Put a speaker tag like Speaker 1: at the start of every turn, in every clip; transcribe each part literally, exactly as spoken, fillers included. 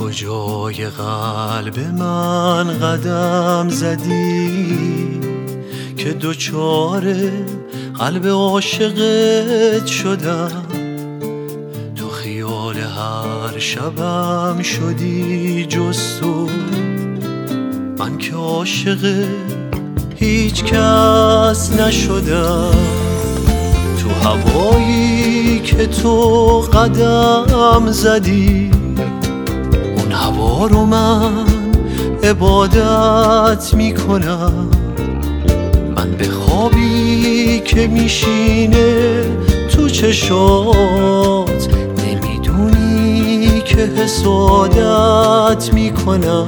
Speaker 1: کجای قلب من قدم زدی که دوچار قلب عاشقت شدم؟ تو خیال هر شبم شدی جز تو، من که عاشق هیچ کس نشدم. تو هوایی که تو قدم زدی، اون هوا رو من عبادت میکنم. من به خوابی که میشینه تو چشات، نمیدونی که حسادت میکنم.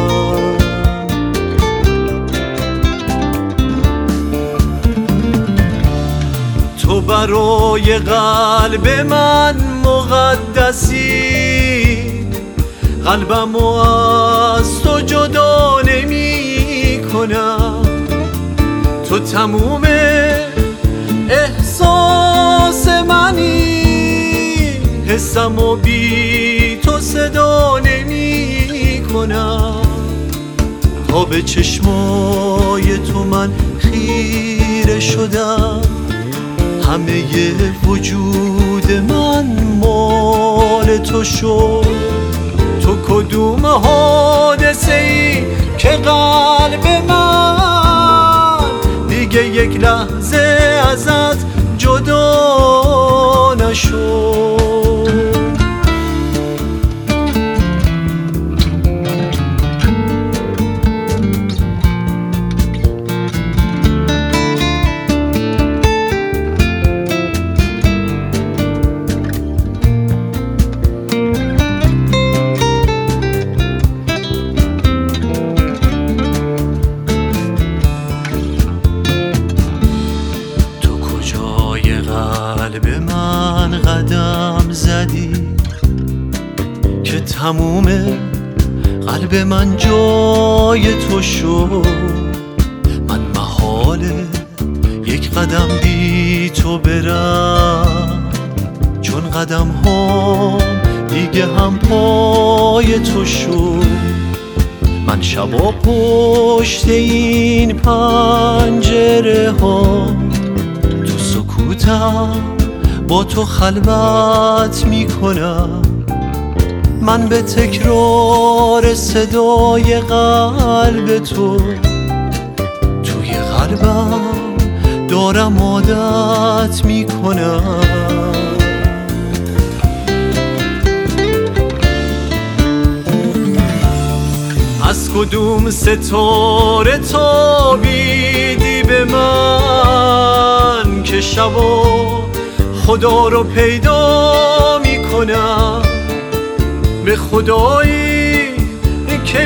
Speaker 1: تو برای قلب من مقدسی، قلبمو از تو جدا نمی کنم. تو تموم احساس منی، حسمو بی تو صدا نمی کنم. تا به چشمای تو من خیره شدم، همه وجود من مال تو شد. تو کدوم حادثه ای که قلب من دیگه یک لحظه ازت جدا نشد؟ قلب من قدم زدی که تموم قلب من جای تو شد. من محاله یک قدم بی تو برم، چون قدم ها دیگه هم پای تو شد. من شبا پشت این پنجره ها با تو خلوت میکنم. من به تکرار صدای قلب تو توی قلبم دارم عادت میکنم. از کدوم ستاره تابیدی به من که شبا خدا رو پیدا میکنم؟ به خدایی که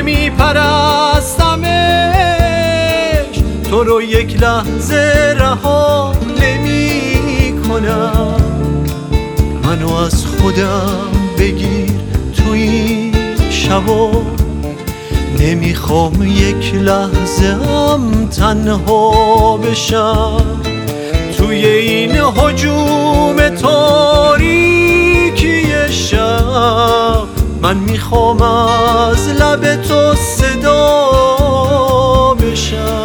Speaker 1: میپرستمش تو رو یک لحظه رها نمیکنم. منو از خودم بگیر تو این شبا، نمیخوام یک لحظه هم تنها بشم. توی این هجوم تاریکی شب من میخوام از لب تو صدا بشم.